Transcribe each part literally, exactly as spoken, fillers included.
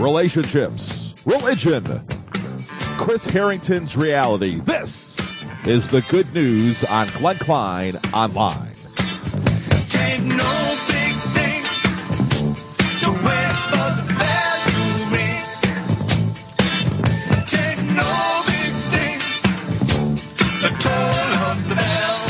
relationships, religion, Chris Harrington's reality. This is the good news on Glenn Klein Online. Take no big thing to wait for the bell to ring. Take no big thing, the toll of the bell.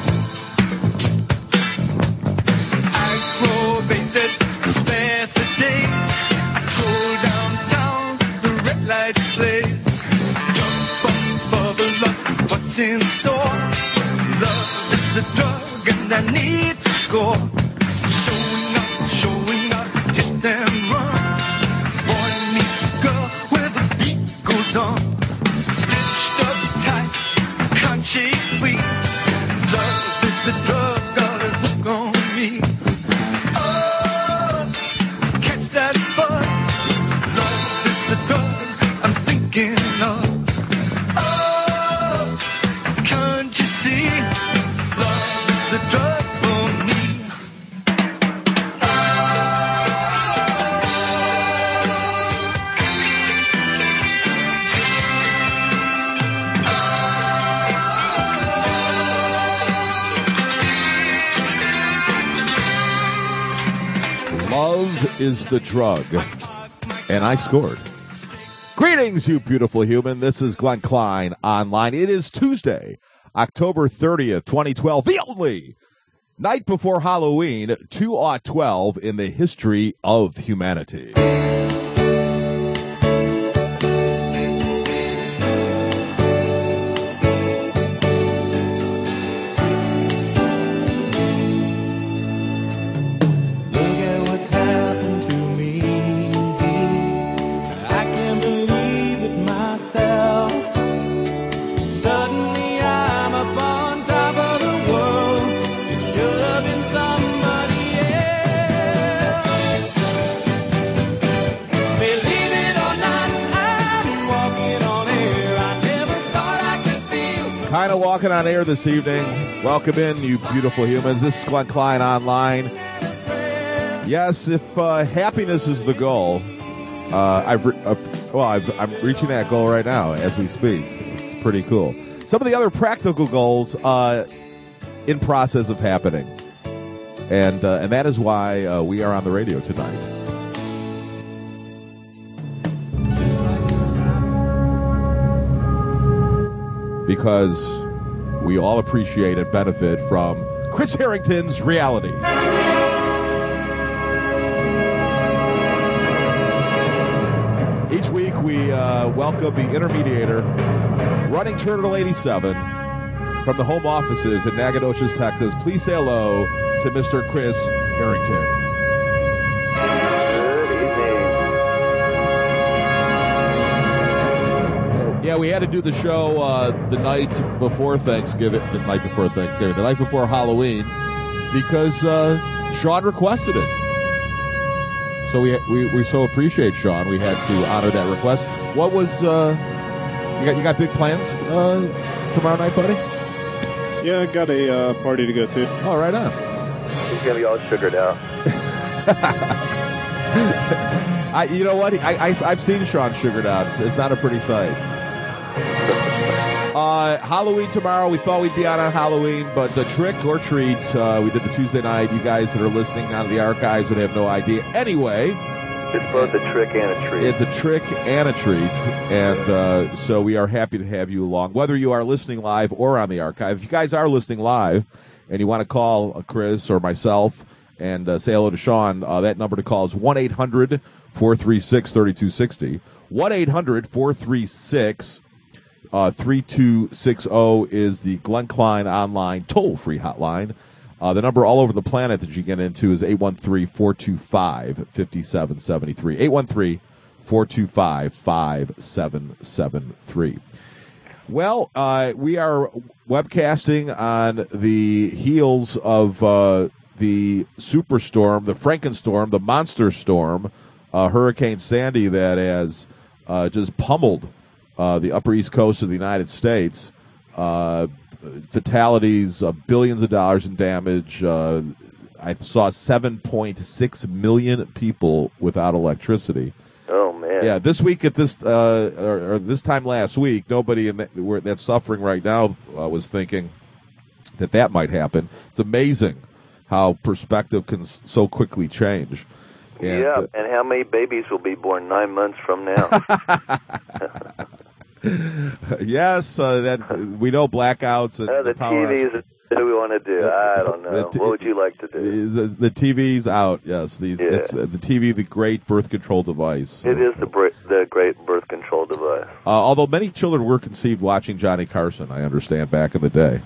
Aggravated, spare for days. I troll downtown, the red light plays. Jump up, bubble up, what's in store? Love is the drug and I need to score. Showing up, showing up, hit and run. Boy meets girl where the beat goes on. Stitched up tight, can't shake free. Love is the drug, got a hook on me. Oh, catch that buzz. Love is the drug I'm thinking of. Oh, can't you see? Love is the drug for me. Love is the drug. And I scored. Greetings, you beautiful human. This is Glenn Klein Online. It is Tuesday, October thirtieth, twenty twelve, the only night before Halloween, two aught twelve in the history of humanity. Look at what's happened to me. I can't believe it myself. Suddenly I'm up on top of the world. It should have been somebody else. Believe it or not, I'm walking on air. I never thought I could feel so. Kind of walking on air this evening. Welcome in, you beautiful humans. This is Glenn Klein Online. Yes, if uh, happiness is the goal, uh, I've re- uh, well, I've, I'm reaching that goal right now as we speak. It's pretty cool. Some of the other practical goals uh, in process of happening, and uh, and that is why uh, we are on the radio tonight. Because we all appreciate and benefit from Chris Harrington's reality. Each week we uh, welcome the intermediator, running Turtle eighty-seven, from the home offices in Nacogdoches, Texas. Please say hello to Mister Chris Harrington. Good evening. Yeah, we had to do the show uh, the night before Thanksgiving, the night before Thanksgiving, the night before Halloween, because uh, Sean requested it. So we, we we so appreciate Sean. We had to honor that request. What was uh, you got? You got big plans uh, tomorrow night, buddy? Yeah, I got a uh, party to go to. Oh, right on. He's going to be all sugared out. I, you know what? I, I I've seen Sean sugared out. It's, it's not a pretty sight. Uh, Halloween tomorrow. We thought we'd be out on Halloween, but the trick or treat, uh, we did the Tuesday night. You guys that are listening on the archives would have no idea. Anyway, It's both a trick and a treat. it's a trick and a treat, and uh, so we are happy to have you along, whether you are listening live or on the archive. If you guys are listening live and you want to call uh, Chris or myself and uh, say hello to Sean, uh, that number to call is one eight hundred four three six three two six zero. one eight hundred four three six three two six zero is the Glenn Klein Online toll-free hotline. Uh, the number all over the planet that you get into is eight one three, four two five, five seven seven three. eight one three, four two five, five seven seven three. Well, uh, we are webcasting on the heels of uh, the superstorm, the Frankenstorm, the monster storm, uh, Hurricane Sandy that has uh, just pummeled uh, the Upper East Coast of the United States. Uh, fatalities, uh, billions of dollars in damage. Uh, I saw seven point six million people without electricity. Oh, man. Yeah, this week at this uh, or, or this time last week, nobody in that, where that's suffering right now uh, was thinking that that might happen. It's amazing how perspective can s- so quickly change. And, yeah, uh, and how many babies will be born nine months from now? yes, uh, that we know blackouts and uh, the power T Vs. What do we want to do? Uh, I don't know. the t- What would you like to do? The, the T V's out. Yes, the Yeah. it's uh, the T V, the great birth control device. It is the br- the great birth control device. Uh, although many children were conceived watching Johnny Carson, I understand, back in the day.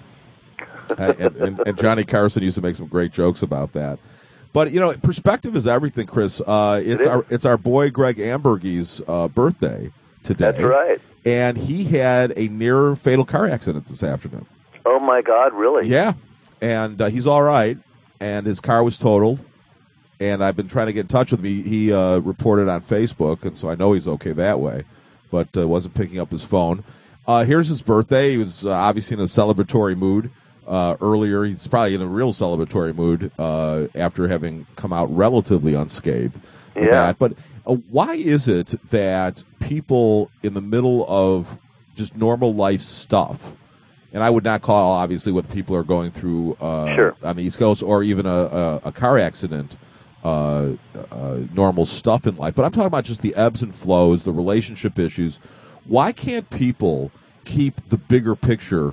uh, and, and, and Johnny Carson used to make some great jokes about that. But you know, perspective is everything, Chris. Uh, it's It is. our it's our boy Greg Ambergy's uh, birthday today. That's right. And he had a near fatal car accident this afternoon. Oh my God, really? Yeah, and uh, he's all right. And his car was totaled. And I've been trying to get in touch with him. He, he uh, reported on Facebook, and so I know he's okay that way. But uh, wasn't picking up his phone. Uh, here's his birthday. He was uh, obviously in a celebratory mood. Uh, earlier, he's probably in a real celebratory mood uh, after having come out relatively unscathed. with Yeah. that. But uh, why is it that people in the middle of just normal life stuff, and I would not call obviously what people are going through uh, Sure. on the East Coast or even a, a, a car accident, uh, uh, normal stuff in life, but I'm talking about just the ebbs and flows, the relationship issues. Why can't people keep the bigger picture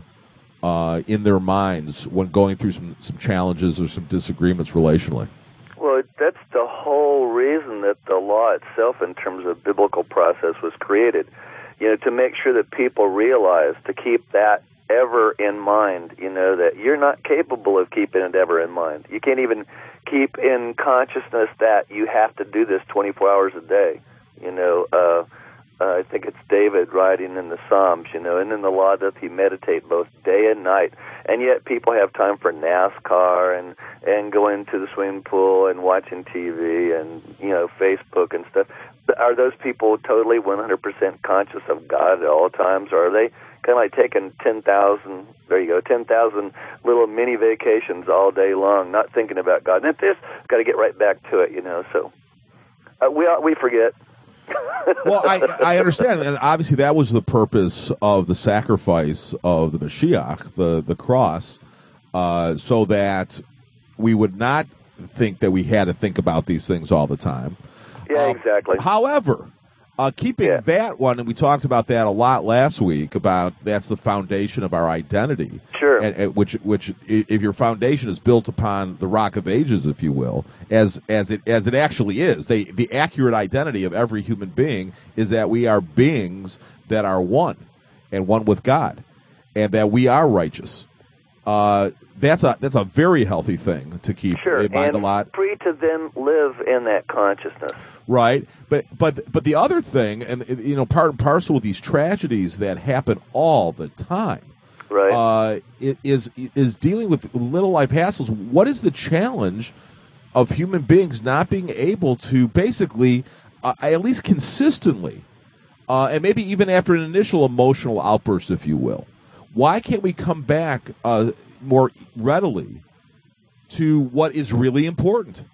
uh, in their minds when going through some, some challenges or some disagreements relationally? Well, that's the whole reason that the law itself, in terms of biblical process, was created. You know, to make sure that people realize to keep that ever in mind. You know, that you're not capable of keeping it ever in mind. You can't even keep in consciousness that you have to do this twenty-four hours a day. You know, uh, uh, I think it's David writing in the Psalms, you know, and in the law doth he meditate both day and night. And yet people have time for NASCAR and, and going to the swimming pool and watching T V and, you know, Facebook and stuff. Are those people totally one hundred percent conscious of God at all times? Or are they kind of like taking ten thousand, there you go, ten thousand little mini vacations all day long, not thinking about God? And if this, got to get right back to it, you know, so uh, we we forget. Well, I, I understand, and obviously that was the purpose of the sacrifice of the Mashiach, the, the cross, uh, so that we would not think that we had to think about these things all the time. Yeah, Um, exactly. However, uh, keeping Yeah. that one, and we talked about that a lot last week, about that's the foundation of our identity. Sure. And, and which, which, i- if your foundation is built upon the Rock of Ages, if you will, as as it as it actually is, they, the accurate identity of every human being is that we are beings that are one, and one with God, and that we are righteous. Uh, that's a that's a very healthy thing to keep Sure, in mind and a lot. free to then live in that consciousness. Right, but but but the other thing, and you know, part and parcel with these tragedies that happen all the time, Right. uh, i- is is dealing with little life hassles. What is the challenge of human beings not being able to basically, uh, at least consistently, uh, and maybe even after an initial emotional outburst, if you will, why can't we come back uh, more readily to what is really important?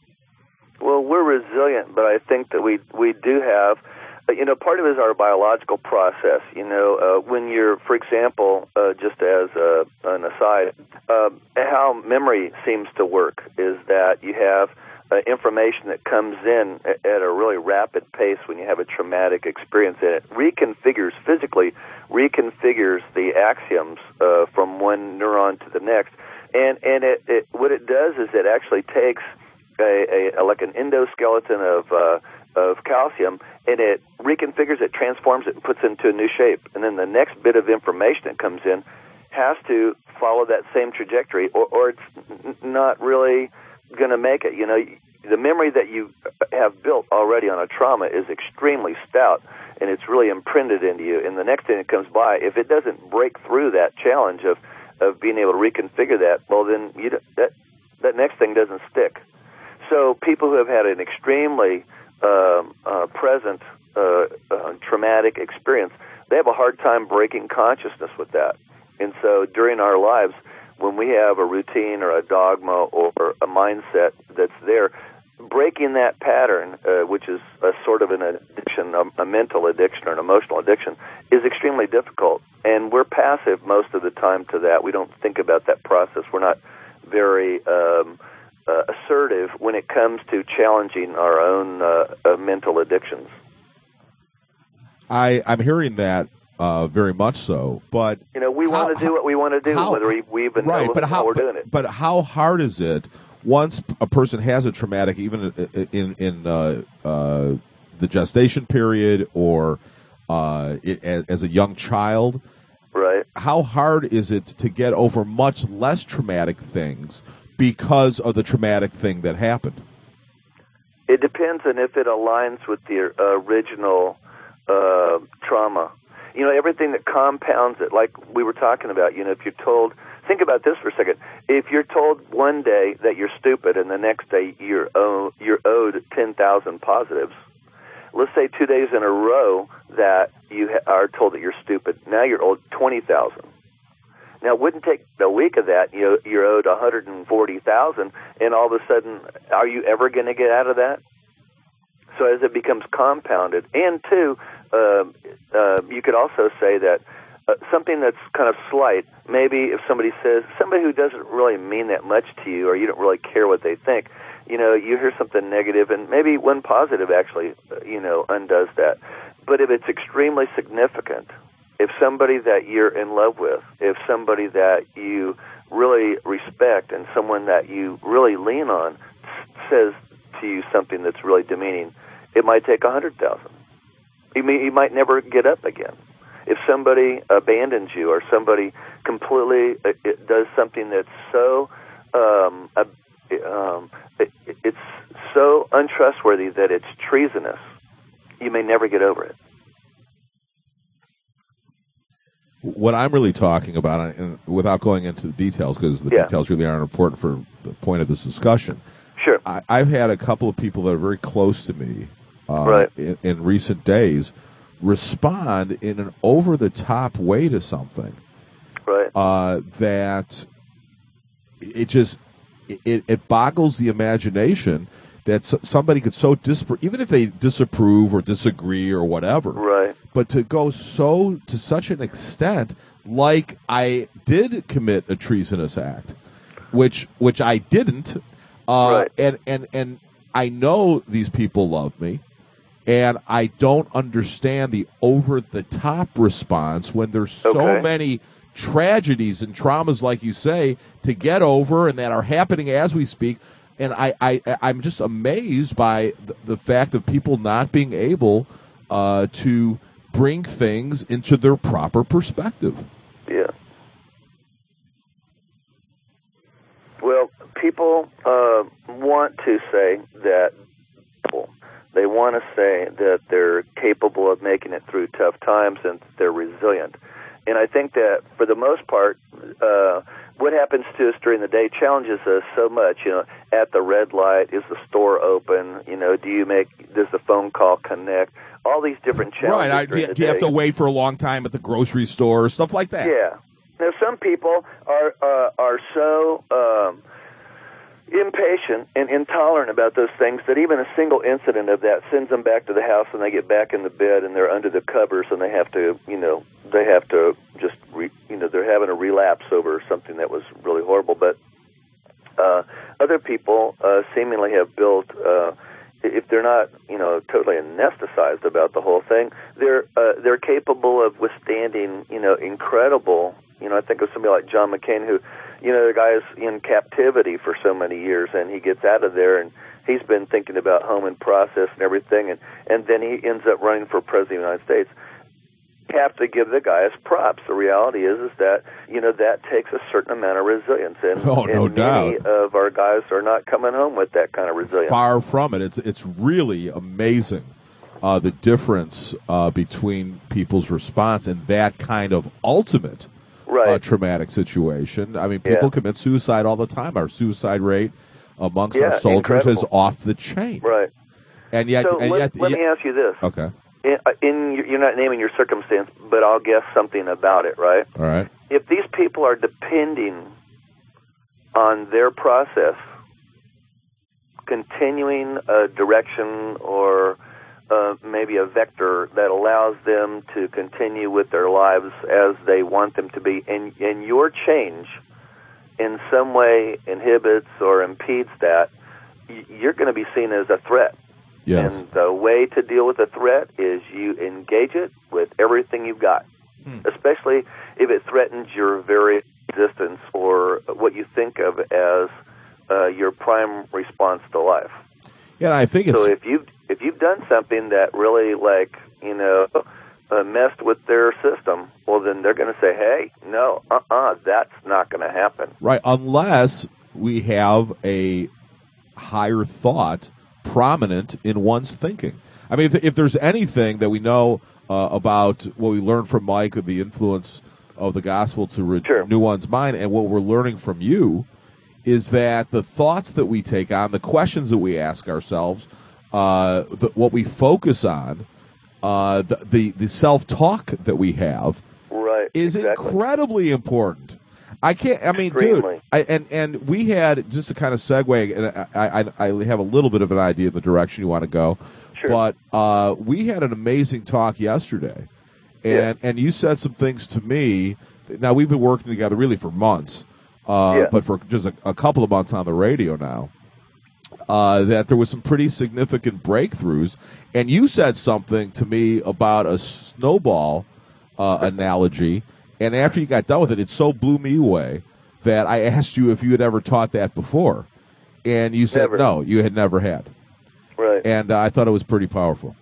Well, we're resilient, but I think that we we do have, uh, you know, part of it is our biological process. You know, uh, when you're, for example, uh, just as uh, an aside, uh, how memory seems to work is that you have uh, information that comes in at, at a really rapid pace when you have a traumatic experience, and it reconfigures, physically reconfigures the axioms uh, from one neuron to the next. And and it, it what it does is it actually takes A, a like an endoskeleton of uh, of calcium, and it reconfigures it, transforms it, and puts it into a new shape. And then the next bit of information that comes in has to follow that same trajectory, or, or it's n- not really going to make it. You know, the memory that you have built already on a trauma is extremely stout, and it's really imprinted into you. And the next thing that comes by, if it doesn't break through that challenge of of being able to reconfigure that, well, then you don't, that that next thing doesn't stick. So people who have had an extremely um, uh, present uh, uh, traumatic experience, they have a hard time breaking consciousness with that. And so during our lives, when we have a routine or a dogma or a mindset that's there, breaking that pattern, uh, which is a sort of an addiction, a, a mental addiction or an emotional addiction, is extremely difficult. And we're passive most of the time to that. We don't think about that process. We're not very um, uh, assertive when it comes to challenging our own uh, uh, mental addictions. I, I'm hearing that uh, very much so, but you know, we want to do what we want to do, how, whether we, we even right, know but how, how we're but, doing it. But how hard is it once a person has a traumatic, even in in uh, uh, the gestation period or uh, it, as, as a young child? Right. How hard is it to get over much less traumatic things because of the traumatic thing that happened? It depends on if it aligns with the uh, original uh, trauma. You know, everything that compounds it, like we were talking about, you know, if you're told, think about this for a second. If you're told one day that you're stupid and the next day you're, owe, you're owed ten thousand positives, let's say two days in a row that you ha- are told that you're stupid, now you're owed twenty thousand. Now, it wouldn't take a week of that, you know, you're owed one hundred forty thousand, and all of a sudden, are you ever going to get out of that? So as it becomes compounded, and two, uh, uh, you could also say that uh, something that's kind of slight, maybe if somebody says, somebody who doesn't really mean that much to you, or you don't really care what they think, you know, you hear something negative, and maybe one positive actually, you know, undoes that. But if it's extremely significant, if somebody that you're in love with, if somebody that you really respect and someone that you really lean on says to you something that's really demeaning, it might take a hundred thousand. You may, you might never get up again. If somebody abandons you or somebody completely uh, it does something that's so um, uh, um, it, it's so untrustworthy that it's treasonous, you may never get over it. What I'm really talking about, and without going into the details, because the yeah. details really aren't important for the point of this discussion. Sure. I, I've had a couple of people that are very close to me uh, right. in, in recent days respond in an over-the-top way to something. Right. Uh, that it just it, it boggles the imagination that somebody could so disapprove, even if they disapprove or disagree or whatever. Right. But to go so to such an extent, like I did commit a treasonous act, which which I didn't, uh, right. and and and I know these people love me, and I don't understand the over the top response when there's so okay. many tragedies and traumas, like you say, to get over and that are happening as we speak. And I, I, I'm just amazed by the fact of people not being able uh, to bring things into their proper perspective. Yeah. Well, people uh, want to say that they want to say that they're capable of making it through tough times and they're resilient. And I think that for the most part, uh, what happens to us during the day challenges us so much. You know, at the red light, is the store open? You know, do you make, does the phone call connect? All these different challenges. Right. I, during do, the do you have day. to wait for a long time at the grocery store, stuff like that? Yeah. Now, some people are uh, are so um, impatient and intolerant about those things that even a single incident of that sends them back to the house, and they get back in the bed and they're under the covers and they have to, you know, they have to just, re, you know, they're having a relapse over something that was really horrible. But uh, other people uh, seemingly have built, uh, if they're not, you know, totally anesthetized about the whole thing, they're uh, they're capable of withstanding, you know, incredible. You know, I think of somebody like John McCain, who, you know, the guy is in captivity for so many years, and he gets out of there, and he's been thinking about home and process and everything, and, and then he ends up running for president of the United States. You have to give the guy his props. The reality is, is that, you know, that takes a certain amount of resilience, and, oh, no and many doubt. of our guys are not coming home with that kind of resilience. Far from it. It's it's really amazing uh, the difference uh, between people's response and that kind of ultimate right. uh, traumatic situation. I mean, people yeah. commit suicide all the time. Our suicide rate amongst yeah, our soldiers incredible. is off the chain. Right. And yet, so and let, yet, let yet, me ask you this. Okay. In, in you're not naming your circumstance, but I'll guess something about it, right? All right. If these people are depending on their process continuing a direction or uh, maybe a vector that allows them to continue with their lives as they want them to be, and, and your change in some way inhibits or impedes that, you're going to be seen as a threat. Yes. And the way to deal with a threat is you engage it with everything you've got, hmm. especially if it threatens your very existence or what you think of as uh, your prime response to life. Yeah, I think it's... So if you've, if you've done something that really, like, you know, uh, messed with their system, well, then they're going to say, hey, no, uh-uh, that's not going to happen. Right, unless we have a higher thought prominent in one's thinking. I mean, if, if there's anything that we know uh, about what we learned from Mike of the influence of the gospel to renew sure. one's mind, and what we're learning from you is that the thoughts that we take on, the questions that we ask ourselves, uh, the, what we focus on, uh, the, the, the self-talk that we have right, is exactly. incredibly important. I can't. I mean, Extremely. dude. I, and and we had, just to kind of segue, and I, I I have a little bit of an idea of the direction you want to go. Sure. But uh, we had an amazing talk yesterday, and yeah. and you said some things to me. Now we've been working together really for months, uh, yeah. but for just a, a couple of months on the radio now. Uh, that there was some pretty significant breakthroughs, and you said something to me about a snowball uh, analogy. And after you got done with it, it so blew me away that I asked you if you had ever taught that before. And you said never. no, you had never had. Right. And uh, I thought it was pretty powerful.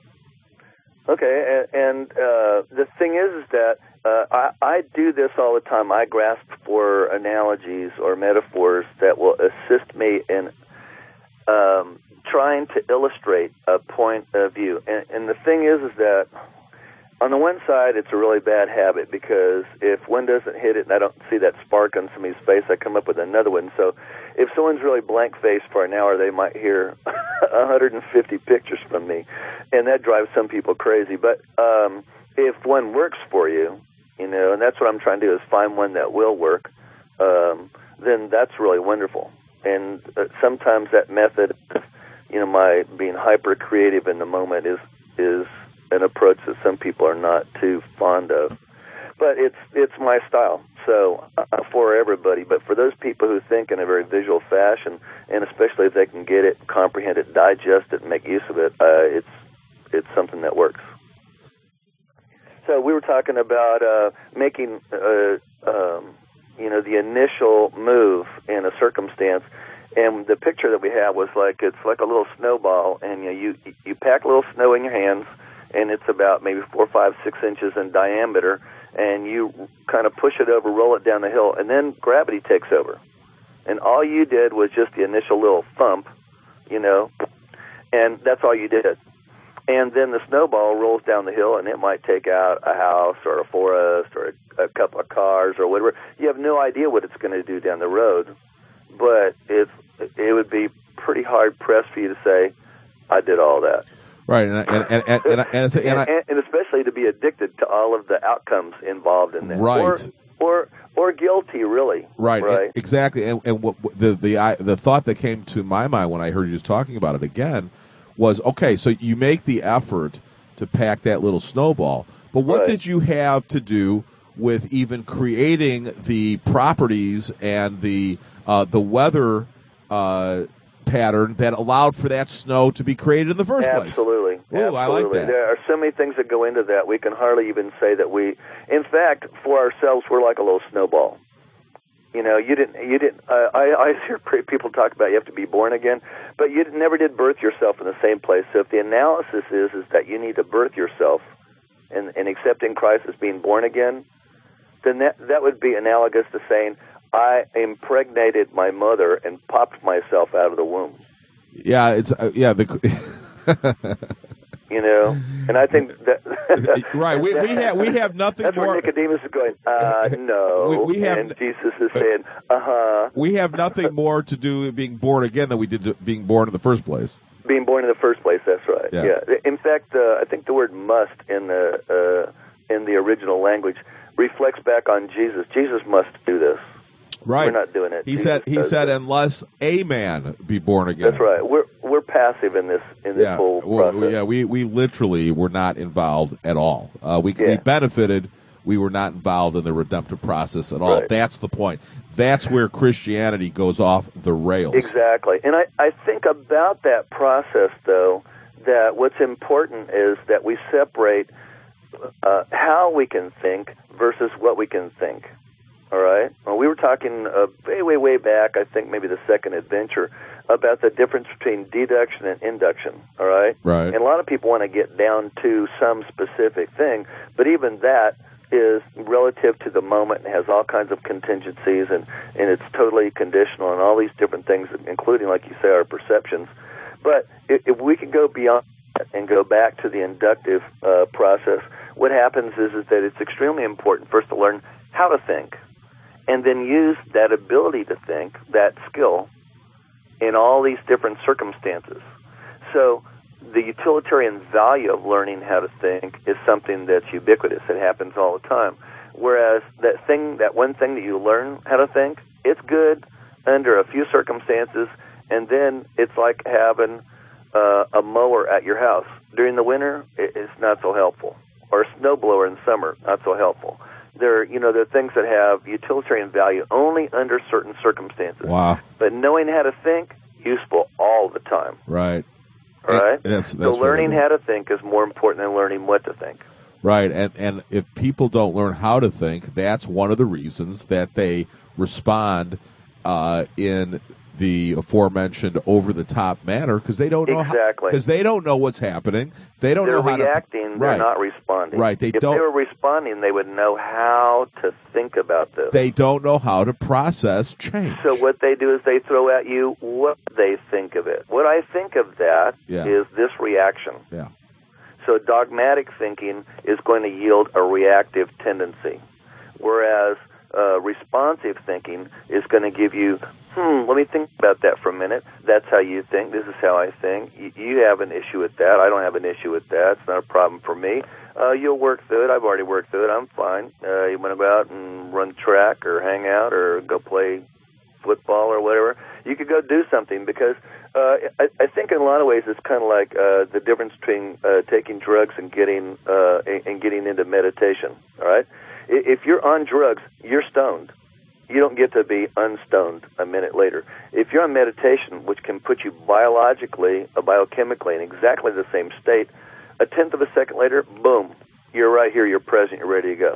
Okay, and, and uh, the thing is, is that uh, I, I do this all the time. I grasp for analogies or metaphors that will assist me in um, trying to illustrate a point of view. And, and the thing is, is that on the one side, it's a really bad habit because if one doesn't hit it and I don't see that spark on somebody's face, I come up with another one. So if someone's really blank-faced for an hour, they might hear one hundred fifty pictures from me, and that drives some people crazy. But um, if one works for you, you know, and that's what I'm trying to do is find one that will work, um, then that's really wonderful. And uh, sometimes that method, you know, my being hyper-creative in the moment is is an approach that some people are not too fond of, but it's it's my style. So uh, for everybody, but for those people who think in a very visual fashion, and especially if they can get it, comprehend it, digest it, and make use of it, uh, it's it's something that works. So we were talking about uh, making uh, um, you know the initial move in a circumstance. And the picture that we have was like it's like a little snowball, and you know, you you pack a little snow in your hands, and it's about maybe four, five, six inches in diameter, and you kind of push it over, roll it down the hill, and then gravity takes over. And all you did was just the initial little thump, you know, and that's all you did. And then the snowball rolls down the hill, and it might take out a house or a forest or a, a couple of cars or whatever. You have no idea what it's going to do down the road, but it's, it would be pretty hard-pressed for you to say, I did all that. Right, and and and and, and, and, and, and, and, and especially to be addicted to all of the outcomes involved in that, right, or or, or guilty, really, right, right, exactly. And, and what, the the I, the thought that came to my mind when I heard you just talking about it again was, okay, so you make the effort to pack that little snowball, but what right. did you have to do with even creating the properties and the uh, the weather uh, pattern that allowed for that snow to be created in the first Absolutely. place? Absolutely. Ooh, I like that. There are so many things that go into that. We can hardly even say that we, in fact, for ourselves, we're like a little snowball. You know, you didn't, you didn't, uh, I, I hear people talk about you have to be born again, but you never did birth yourself in the same place. So if the analysis is, is that you need to birth yourself and, and accepting Christ as being born again, then that, that would be analogous to saying, I impregnated my mother and popped myself out of the womb. Yeah, it's uh, yeah. The, you know, and I think that right. We we have we have nothing that's more. Where Nicodemus is going. Uh, no, we, we have, and Jesus is saying, uh huh. We have nothing more to do with being born again than we did to being born in the first place. Being born in the first place. That's right. Yeah. yeah. In fact, uh, I think the word "must" in the uh, in the original language reflects back on Jesus. Jesus must do this. Right. We're not doing it. He Jesus said. He said, it. unless a man be born again. That's right. We're we're passive in this in this yeah, whole well, process. yeah, we, we literally were not involved at all. Uh, we we Yeah. benefited. We were not involved in the redemptive process at all. Right. That's the point. That's where Christianity goes off the rails. Exactly. And I, I think about that process, though, that what's important is that we separate uh, how we can think versus what we can think. All right? Well, we were talking uh, way, way, way back, I think maybe the second adventure, about the difference between deduction and induction. All right? Right. And a lot of people want to get down to some specific thing, but even that is relative to the moment and has all kinds of contingencies, and, and it's totally conditional and all these different things, including, like you say, our perceptions. But if, if we could go beyond that and go back to the inductive uh, process, what happens is, is that it's extremely important first to learn how to think and then use that ability to think, that skill, in all these different circumstances. So the utilitarian value of learning how to think is something that's ubiquitous. It happens all the time. Whereas that thing, that one thing that you learn how to think, it's good under a few circumstances, and then it's like having uh, a mower at your house. During the winter, it's not so helpful. Or a snowblower in summer, not so helpful. There, you know, there are things that have utilitarian value only under certain circumstances. Wow. But knowing how to think, useful all the time. Right. All right? And that's, that's so learning really how to think is more important than learning what to think. Right, and and if people don't learn how to think, that's one of the reasons that they respond uh, in the aforementioned over-the-top manner, because they don't know Exactly. because they don't know what's happening. They don't They're know how reacting, to they're right. not responding. Right, they if don't- they were responding, they would know how to think about this. They don't know how to process change. So what they do is they throw at you what they think of it. What I think of that Yeah. is this reaction. yeah, So dogmatic thinking is going to yield a reactive tendency, whereas uh, responsive thinking is going to give you, hmm, let me think about that for a minute. That's how you think. This is how I think. You, you have an issue with that. I don't have an issue with that. It's not a problem for me. Uh, you'll work through it. I've already worked through it. I'm fine. Uh, you want to go out and run track or hang out or go play football or whatever. You could go do something because uh, I, I think in a lot of ways it's kind of like uh, the difference between uh, taking drugs and getting uh, and getting into meditation. All right, if you're on drugs, you're stoned. You don't get to be unstoned a minute later. If you're on meditation, which can put you biologically, uh, biochemically in exactly the same state, a tenth of a second later, boom, you're right here, you're present, you're ready to go.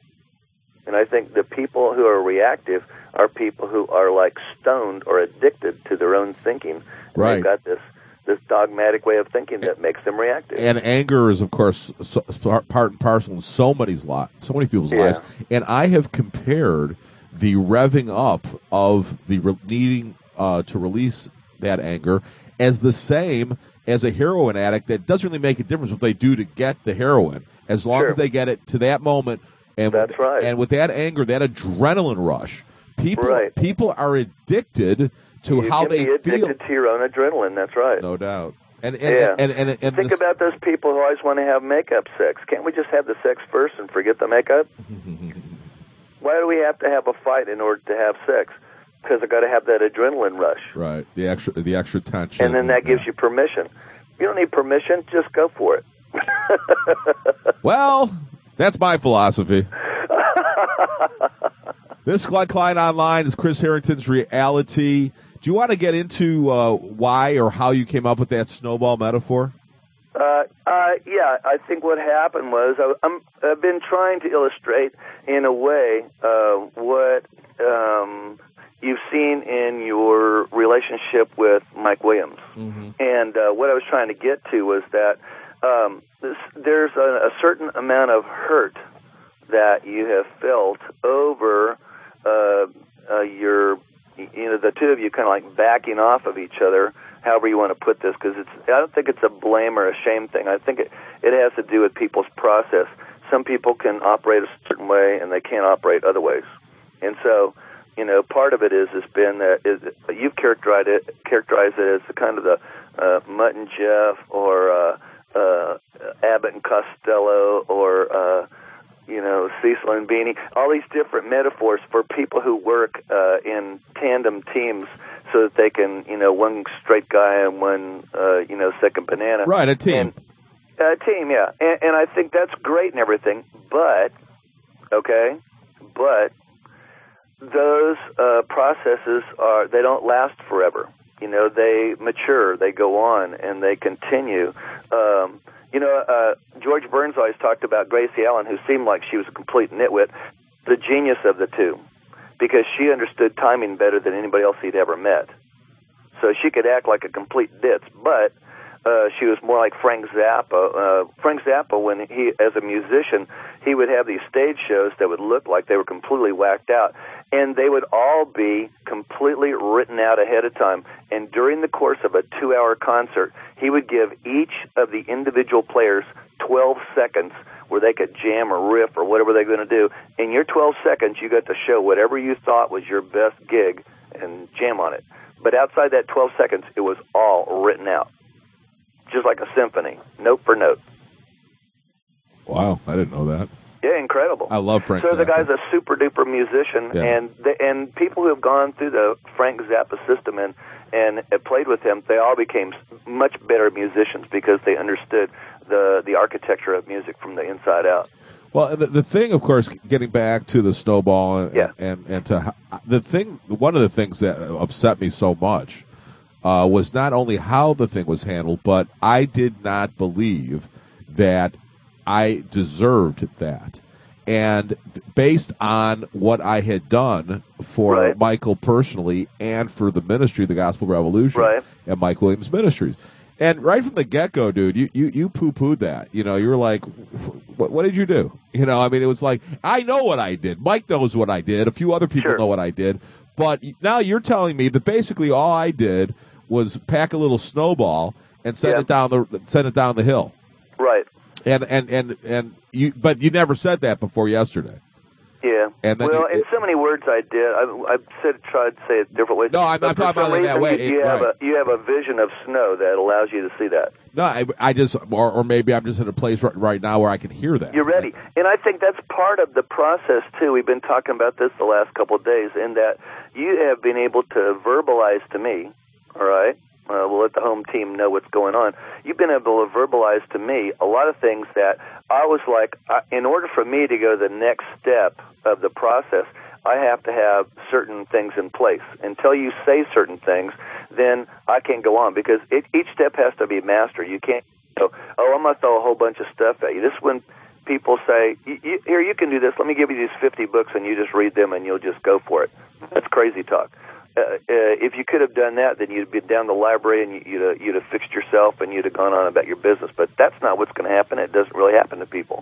And I think the people who are reactive are people who are like stoned or addicted to their own thinking. And Right. They've got this, this dogmatic way of thinking that makes them reactive. and anger is, of course, so, so part and parcel in so many lives, so many people's Yeah. lives. And I have compared the revving up of the re- needing uh, to release that anger as the same as a heroin addict. That doesn't really make a difference what they do to get the heroin, as long Sure. as they get it to that moment. And That's with, right. And with that anger, that adrenaline rush, people Right. people are addicted to you how can they be addicted feel. to your own adrenaline. That's right. No doubt. And and Yeah. and, and, and, and Think this- about those people who always want to have makeup sex. Can't we just have the sex first and forget the makeup? Why do we have to have a fight in order to have sex? Because I got to have that adrenaline rush, right, the extra the extra tension, and then that gives you permission. You don't need permission; just go for it. Well, that's my philosophy. This Glenn Klein Online is Chris Harrington's reality. Do you want to get into uh, why or how you came up with that snowball metaphor? Uh, uh, yeah, I think what happened was I, I'm, I've been trying to illustrate in a way uh, what um, you've seen in your relationship with Mike Williams. Mm-hmm. And uh, what I was trying to get to was that um, this, there's a, a certain amount of hurt that you have felt over uh, uh, your, you know, the two of you kind of like backing off of each other, however you want to put this, because it's, I don't think it's a blame or a shame thing. I think it, it has to do with people's process. Some people can operate a certain way and they can't operate other ways. And so, you know, part of it is has been that is you've characterized it characterized it as the kind of the uh, Mutt and Jeff or uh, uh, Abbott and Costello or uh, you know, Cecil and Beanie, all these different metaphors for people who work uh, in tandem teams so that they can, you know, one straight guy and one, uh, you know, second banana. Right, a team. And, a team, yeah. And, and I think that's great and everything, but, okay, but those uh, processes are, they don't last forever. You know, they mature, they go on, and they continue. Um, you know, uh, George Burns always talked about Gracie Allen, who seemed like she was a complete nitwit, the genius of the two, because she understood timing better than anybody else he'd ever met. So she could act like a complete ditz, but uh, she was more like Frank Zappa. Uh, Frank Zappa, when he, as a musician, he would have these stage shows that would look like they were completely whacked out, and they would all be completely written out ahead of time. And during the course of a two-hour concert, he would give each of the individual players twelve seconds where they could jam or riff or whatever they're going to do. In your twelve seconds, you got to show whatever you thought was your best gig and jam on it. But outside that twelve seconds, it was all written out, just like a symphony, note for note. Wow, I didn't know that. Yeah, incredible. I love Frank So Zappa. the guy's a super duper musician, Yeah. and the, and people who have gone through the Frank Zappa system and and have played with him, they all became much better musicians because they understood the the architecture of music from the inside out. Well, the, the thing, of course, getting back to the Snowball, and, Yeah. and, and to the thing, one of the things that upset me so much uh, was not only how the thing was handled, but I did not believe that I deserved that. And based on what I had done for Right. Michael personally and for the ministry, the Gospel Revolution, Right. and Mike Williams Ministries. And right from the get-go, dude, you, you, you poo-pooed that. You know, you were like, what, what did you do? You know, I mean, it was like, I know what I did. Mike knows what I did. A few other people Sure. know what I did. But now you're telling me that basically all I did was pack a little snowball and send Yeah. it down the send it down the hill. Right. And and and and you, but you never said that before yesterday. Yeah. And then well, you- in so many words, I did. I, I said tried to say it different ways. No, I'm But not for talking some about it that reason, way. You, you It- have right. a you have a vision of snow that allows you to see that. No, I, I just, or, or maybe I'm just in a place right, right now where I can hear that. You're ready. And I think that's part of the process, too. We've been talking about this the last couple of days, in that you have been able to verbalize to me, all right? Uh, we'll let the home team know what's going on. You've been able to verbalize to me a lot of things that I was like, I, in order for me to go the next step of the process, I have to have certain things in place. Until you say certain things, then I can't go on, because it, each step has to be mastered. You can't go, oh, I'm going to throw a whole bunch of stuff at you. This is when people say, y- y- here, you can do this. Let me give you these fifty books, and you just read them, and you'll just go for it. That's crazy talk. Uh, uh, if you could have done that, then you'd be down the library, and you, you'd, have, you'd have fixed yourself, and you'd have gone on about your business. But that's not what's going to happen. It doesn't really happen to people.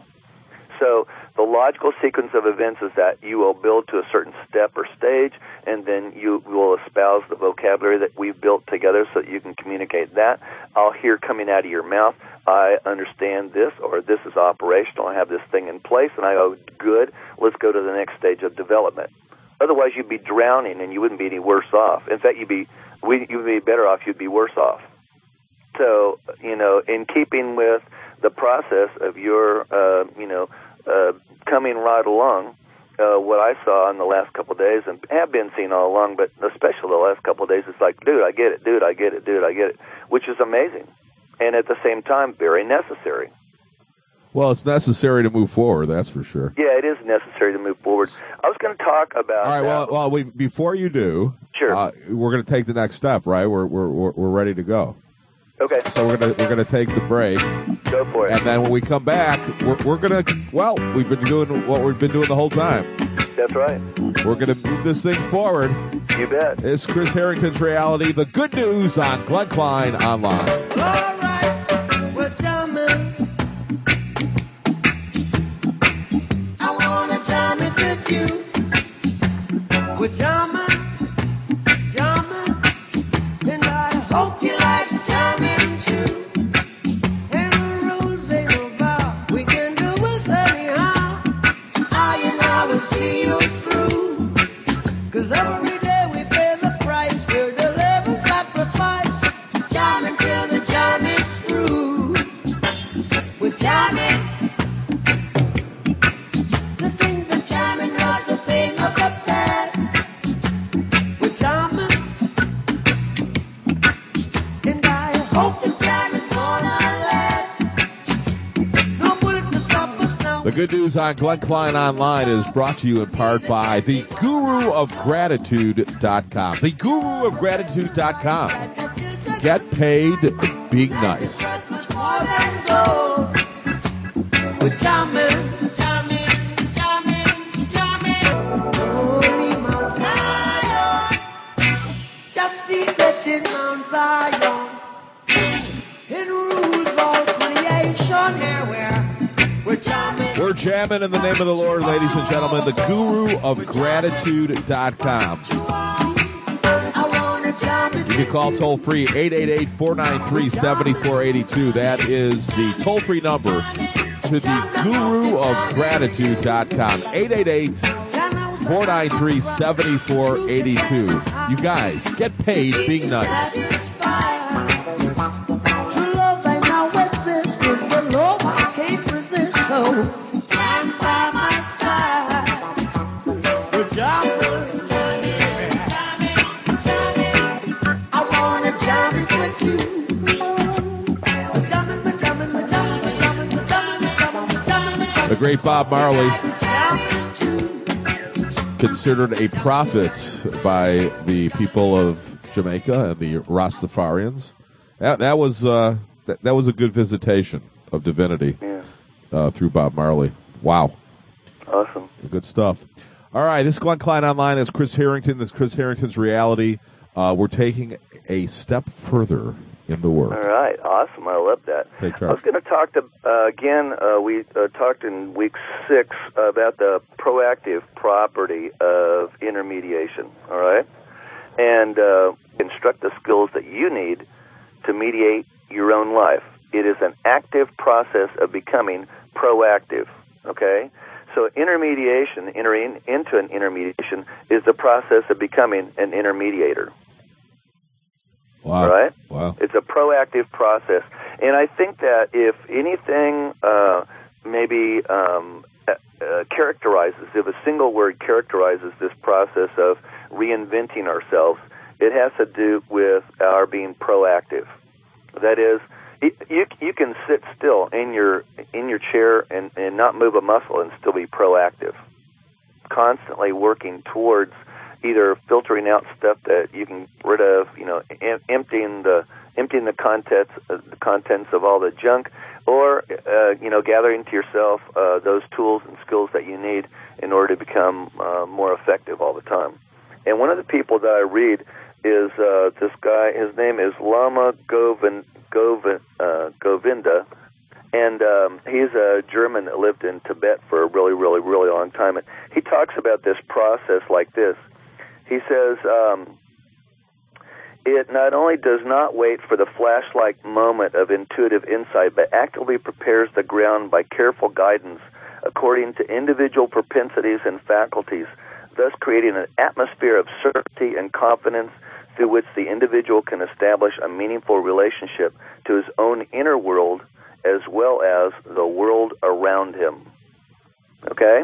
So the logical sequence of events is that you will build to a certain step or stage, and then you will espouse the vocabulary that we've built together so that you can communicate that. I'll hear coming out of your mouth, I understand this, or this is operational, I have this thing in place, and I go, good, let's go to the next stage of development. Otherwise, you'd be drowning, and you wouldn't be any worse off. In fact, you'd be, we, you'd be better off, you'd be worse off. So, you know, in keeping with the process of your, uh, you know, uh, coming right along, uh, what I saw in the last couple of days, and have been seeing all along, but especially the last couple of days, it's like, dude, I get it, dude, I get it, dude, I get it, which is amazing. And at the same time, very necessary. Well, it's necessary to move forward, that's for sure. Yeah, it is necessary to move forward. I was going to talk about All right. that. Well, well, we, before you do, Sure. uh, we're going to take the next step, right? We're we're we're, we're ready to go. Okay, So we're gonna we're gonna take the break, go for it. and then when we come back, we're we're gonna well, we've been doing what we've been doing the whole time. That's right. We're gonna move this thing forward. You bet. It's Chris Harrington's Reality, the good news on Glenn Klein Online. All right, well, tell me. I wanna jam it with you. Well, tell me, tell me, and I hope you like jamming too. And the rules ain't about we can do it anyhow. I and I will see you through. 'Cause every day we pay the price. We're the living sacrifice. Jamming till the jam is through. We're jamming. Good news on Glenn Klein Online is brought to you in part by the guru of gratitude dot com. the guru of gratitude dot com. Get paid being nice. Just seated in Mount Zion, it rules all creation. Yeah, we're, we're jamming. We're jamming in the name of the Lord, ladies and gentlemen. The guru of gratitude dot com. You can call toll free eight eight eight, four nine three, seven four eight two. That is the toll free number to the guru of gratitude dot com. eight eight eight, four nine three, seven four eight two. You guys, get paid being nice. True love right now exists, is the love I can't resist. So stand by my side. We're jamming, jamming, jamming, jamming. I wanna jam it with you. We're jamming, we're jamming, we're jamming, we're jamming, we're jamming, we're jamming, we're jamming, we're jamming. The great Bob Marley, considered a prophet by the people of Jamaica and the Rastafarians. That, that was uh, that, that was a good visitation of divinity Yeah. uh, through Bob Marley. Wow. Awesome. Good stuff. All right, this is Glenn Klein Online. That's Chris Harrington. This is Chris Harrington's Reality. Uh, we're taking a step further in the work. All right. Awesome. I love that. Take I charge. was going to talk to, uh, again, uh, we uh, talked in week six about the proactive property of intermediation, all right? And uh, instruct the skills that you need to mediate your own life. It is an active process of becoming proactive, okay? So intermediation, entering into an intermediation, is the process of becoming an intermediator. Wow. Right? Wow. It's a proactive process. And I think that if anything uh, maybe um, uh, characterizes, if a single word characterizes this process of reinventing ourselves, it has to do with our being proactive. That is, you you can sit still in your in your chair and, and not move a muscle and still be proactive, constantly working towards either filtering out stuff that you can get rid of, you know, em- emptying the emptying the contents uh, the contents of all the junk, or uh, you know, gathering to yourself uh, those tools and skills that you need in order to become uh, more effective all the time. And one of the people that I read is uh, this guy. His name is Lama Govin, Govin, uh, Govinda, and um, he's a German that lived in Tibet for a really, really, really long time. And he talks about this process like this. He says, um, it not only does not wait for the flash-like moment of intuitive insight, but actively prepares the ground by careful guidance according to individual propensities and faculties, thus creating an atmosphere of certainty and confidence through which the individual can establish a meaningful relationship to his own inner world as well as the world around him. Okay?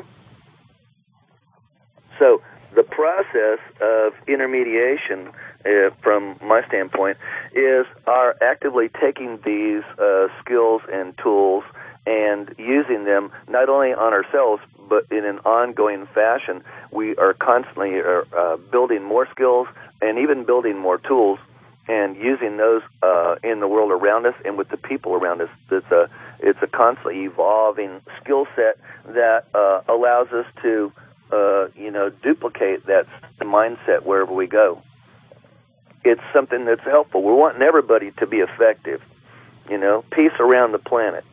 So, the process of intermediation, uh, from my standpoint, is our actively taking these uh, skills and tools and using them not only on ourselves, but in an ongoing fashion. We are constantly uh, uh, building more skills and even building more tools and using those uh, in the world around us and with the people around us. It's a, it's a constantly evolving skill set that uh, allows us to Uh, you know, duplicate that mindset wherever we go. It's something that's helpful. We're wanting everybody to be effective. You know, peace around the planet.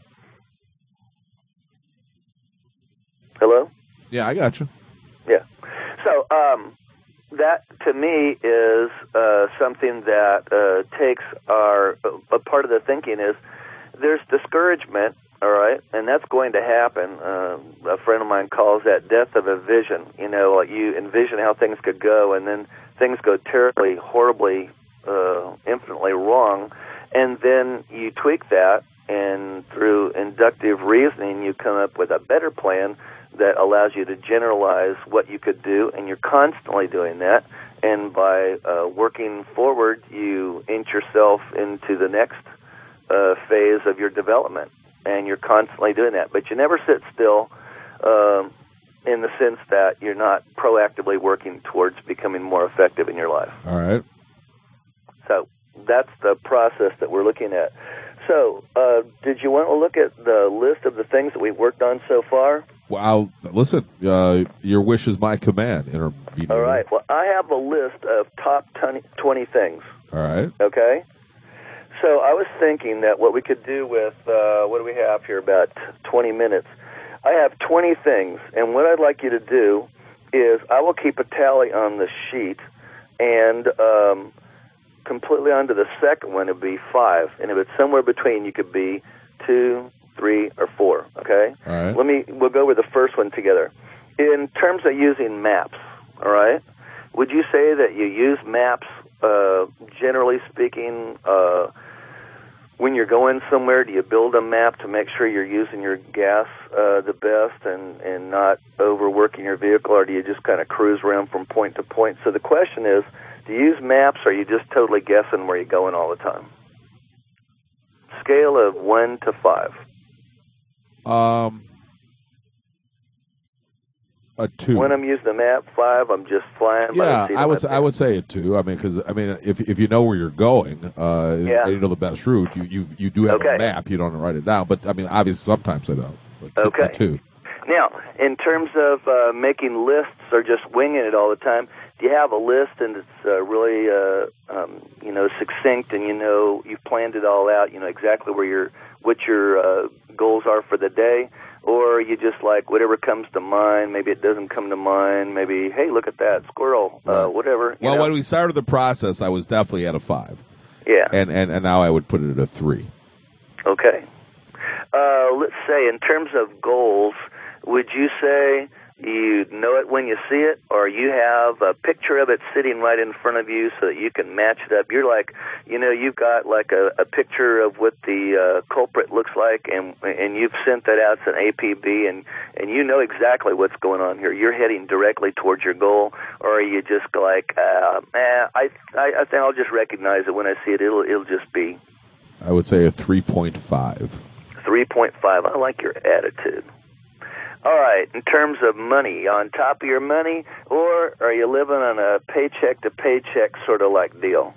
Hello? Yeah, I got you. Yeah. So um, that, to me, is uh, something that uh, takes our, a part of the thinking is there's discouragement. All right, and that's going to happen. Uh, a friend of mine calls that death of a vision. You know, like you envision how things could go, and then things go terribly, horribly, uh, infinitely wrong, and then you tweak that, and through inductive reasoning, you come up with a better plan that allows you to generalize what you could do, and you're constantly doing that. And by uh, working forward, you inch yourself into the next uh, phase of your development. and you're constantly doing that. But you never sit still um, in the sense that you're not proactively working towards becoming more effective in your life. All right. So that's the process that we're looking at. So uh, did you want to look at the list of the things that we've worked on so far? Well, listen, uh, your wish is my command, intermediate. All right. Well, I have a list of top twenty things. All right. Okay? So I was thinking that what we could do with, uh, what do we have here, about twenty minutes. I have twenty things, and what I'd like you to do is I will keep a tally on the sheet, and um, completely onto the second one, it would be five. And if it's somewhere between, you could be two, three, or four, okay? All right. Let me, we'll go with the first one together. In terms of using maps, all right, would you say that you use maps, uh, generally speaking, uh, when you're going somewhere? Do you build a map to make sure you're using your gas uh, the best and, and not overworking your vehicle, or do you just kind of cruise around from point to point? So the question is, do you use maps, or are you just totally guessing where you're going all the time? Scale of one to five. Um, a two. When I'm using the map, five, I'm just flying. by the Yeah, seat of I my would. Say, I pants. would say a two. I mean, because I mean, if if you know where you're going, uh, Yeah. and you know the best route, you you you do have Okay. a map. You don't write it down, but I mean, obviously, sometimes I don't. But two- Okay. a two. Now, in terms of uh, making lists or just winging it all the time, do you have a list and it's uh, really, uh, um, you know, succinct, and you know you've planned it all out, you know exactly where your what your uh, goals are for the day, or you just like whatever comes to mind? Maybe it doesn't come to mind. Maybe, hey, look at that squirrel, uh, whatever. you Well, know? when we started the process, I was definitely at a five, yeah. and and, and now I would put it at a three. Okay. Uh, let's say in terms of goals, would you say you know it when you see it, or you have a picture of it sitting right in front of you so that you can match it up? You're like, you know, you've got like a, a picture of what the uh, culprit looks like, and and you've sent that out to an A P B, and, and you know exactly what's going on here. You're heading directly towards your goal, or are you just like, uh, eh, I, I I think I'll just recognize it when I see it. It'll it'll just be I would say a three point five. three point five. I like your attitude. All right, in terms of money, on top of your money, or are you living on a paycheck-to-paycheck sort of like deal?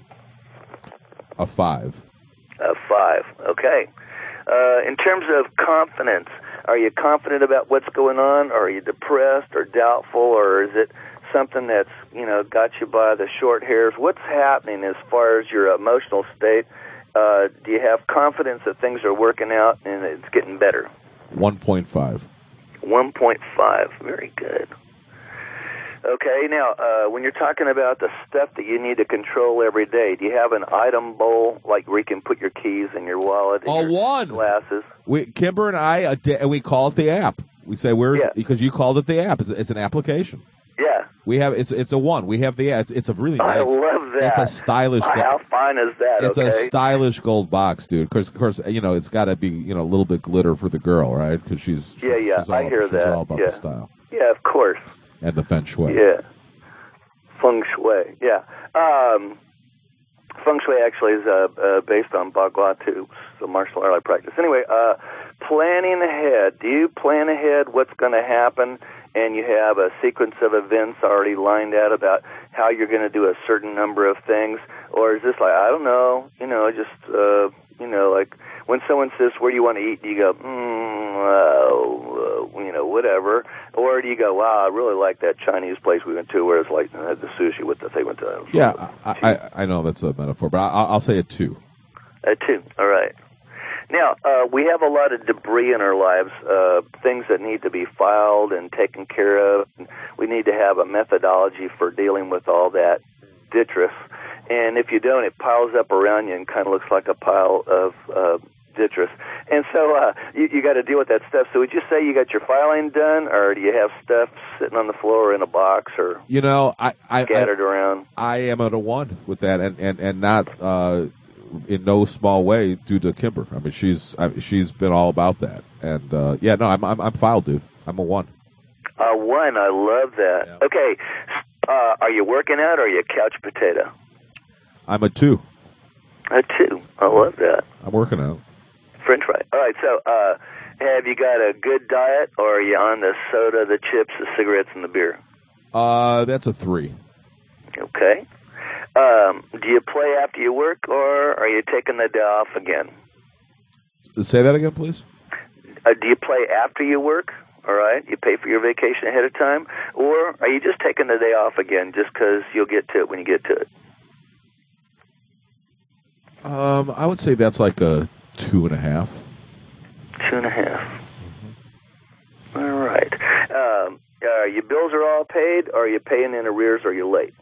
A five. A five, okay. Uh, in terms of confidence, are you confident about what's going on, or are you depressed or doubtful, or is it something that's, you know, got you by the short hairs? What's happening as far as your emotional state? Uh, do you have confidence that things are working out and it's getting better? One point five. one point five. Very good. Okay, now, uh, when you're talking about the stuff that you need to control every day, do you have an item bowl, like where you can put your keys and your wallet and Oh, your one. glasses? We Kimber and I, a da- we call it the app. We say where's Yeah. because you called it the app. It's, it's an application. Yeah. We have it's it's a one. We have the it's it's a really I nice. love that. It's a stylish. How fine is that, It's okay? a stylish gold box, dude. Of course, of course, you know it's got to be you know a little bit glitter for the girl, right? Because she's, she's Yeah, yeah, she's all, I hear she's that. all about Yeah. the style Yeah, of course. and the feng shui. Yeah. Feng Shui, yeah. Um, feng Shui actually is uh, uh, based on Bagua too, the martial art I practice. Anyway, uh, planning ahead. Do you plan ahead what's going to happen, and you have a sequence of events already lined out about how you're going to do a certain number of things? Or is this like, I don't know, you know, just, uh, you know, like when someone says, where do you want to eat, do you go, mm, uh, uh, you know, whatever? Or do you go, wow, I really like that Chinese place we went to where it's like uh, the sushi with the thing with the... Yeah, I, I I know that's a metaphor, but I, I'll say a two. A two, all right. Now, uh, we have a lot of debris in our lives, uh, things that need to be filed and taken care of. We need to have a methodology for dealing with all that detritus. And if you don't, it piles up around you and kind of looks like a pile of uh, detritus. And so uh, you, you got to deal with that stuff. So would you say you got your filing done, or do you have stuff sitting on the floor in a box or You know, I I, scattered I, around? I am at a one with that, and and and not uh, in no small way due to Kimber. I mean, she's I, she's been all about that, and uh, yeah, no, I'm I'm I'm filed, dude. I'm a one. A one, I love that. Yeah. Okay, uh, are you working out, or are you a couch potato? I'm a two. A two, I love that. I'm working out. French fry. All right, so uh, have you got a good diet, or are you on the soda, the chips, the cigarettes, and the beer? Uh, that's a three. Okay. Um, do you play after you work, or are you taking the day off again? Say that again, please. Uh, do you play after you work? All right, you pay for your vacation ahead of time, or are you just taking the day off again just because you'll get to it when you get to it? Um, I would say that's like a two and a half. Two and a half. Mm-hmm. All right. Um, uh, your bills are all paid, or are you paying in arrears, or are you late?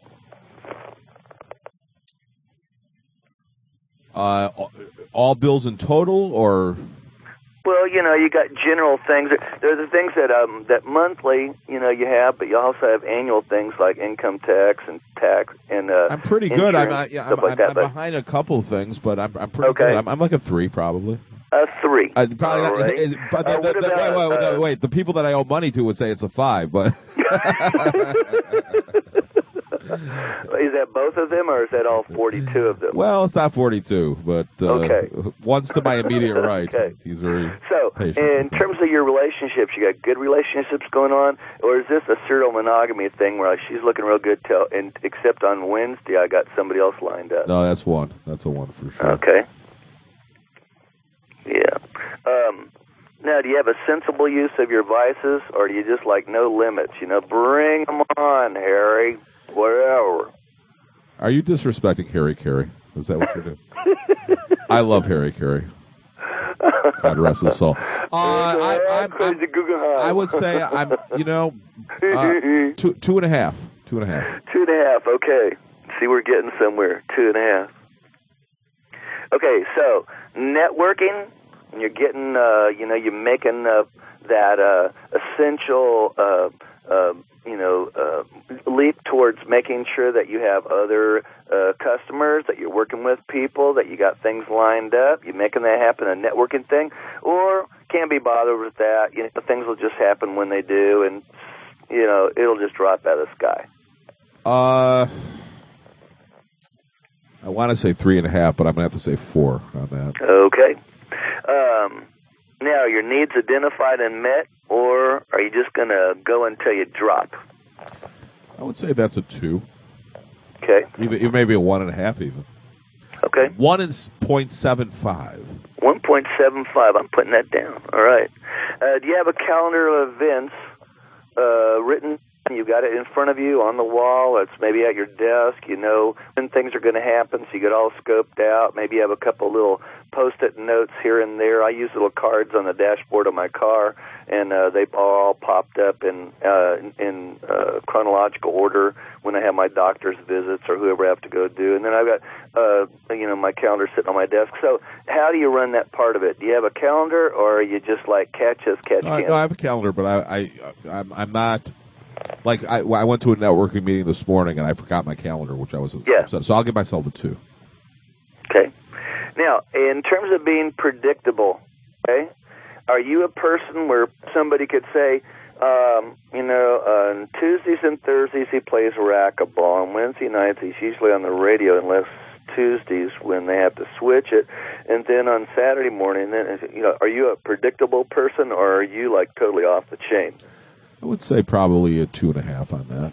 Uh, all bills in total, or? Well, you know, you got general things. There are the things that um that monthly, you know, you have, but you also have annual things like income tax and tax and uh. I'm pretty good. I'm, insurance, uh, yeah, stuff I'm, like I'm, that, I'm but behind a couple things, but I'm I'm pretty Okay. good. I'm, I'm like a three, probably. a three. Uh, probably All not, right. it- but Uh, the, the, what the, about, wait, wait, wait, uh, wait. The people that I owe money to would say it's a five, but Is that both of them, or is that all forty-two of them? well, it's not forty-two, but uh, Okay. one's to my immediate right. Okay. He's very So, patient. in terms of your relationships, you got good relationships going on, or is this a serial monogamy thing where she's looking real good till, and except on Wednesday I got somebody else lined up? No, that's one. That's a one for sure. Okay. Yeah. Um, now, do you have a sensible use of your vices, or do you just like no limits? You know, bring them on, Harry. Whatever. Are you disrespecting Harry Carey? Is that what you're doing? I love Harry Carey. God rest his soul. Uh, I, I'm, Crazy I'm, Guggenheim. I would say I'm, you know, uh, two, two and a half. Two and a half. Two and a half, okay. See, we're getting somewhere. Two and a half. Okay, so networking, you're getting, uh, you know, you're making uh, that uh, essential, uh, uh, you know, uh, leap towards making sure that you have other uh, customers, that you're working with people, that you got things lined up, you're making that happen, a networking thing, or can't be bothered with that. You know, things will just happen when they do, and, you know, it'll just drop out of the sky. Uh, I want to say three and a half, but I'm going to have to say four on that. Okay. Um, now, are your needs identified and met, or are you just going to go until you drop? I would say that's a two. Okay. Even, it may be a one and a half even. Okay. One is point seven five. one point seven five. I'm putting that down. All right. Uh, do you have a calendar of events uh, written? You got it in front of you on the wall. It's maybe at your desk. You know when things are going to happen, so you get all scoped out. Maybe you have a couple little Post-it notes here and there. I use little cards on the dashboard of my car, and uh, they all popped up in uh, in uh, chronological order when I have my doctor's visits or whoever I have to go do. And then I've got uh, you know my calendar sitting on my desk. So how do you run that part of it? Do you have a calendar, or are you just like catch as catch No, I- can? no, I have a calendar, but I, I I'm, I'm not. Like, I, I went to a networking meeting this morning, and I forgot my calendar, which I was Yeah. upset. So I'll give myself a two. Okay. Now, in terms of being predictable, okay, are you a person where somebody could say, um, you know, on Tuesdays and Thursdays he plays racquetball, on Wednesday nights he's usually on the radio, unless Tuesdays when they have to switch it, and then on Saturday morning, then you know, are you a predictable person, or are you like totally off the chain? I would say probably a two and a half on that.